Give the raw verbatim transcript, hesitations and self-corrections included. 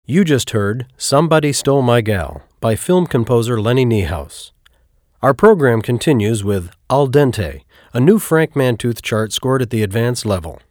You just heard Somebody Stole My Gal by film composer Lenny Niehaus. Our program continues with Al Dente, a new Frank Mantooth chart scored at the advanced level.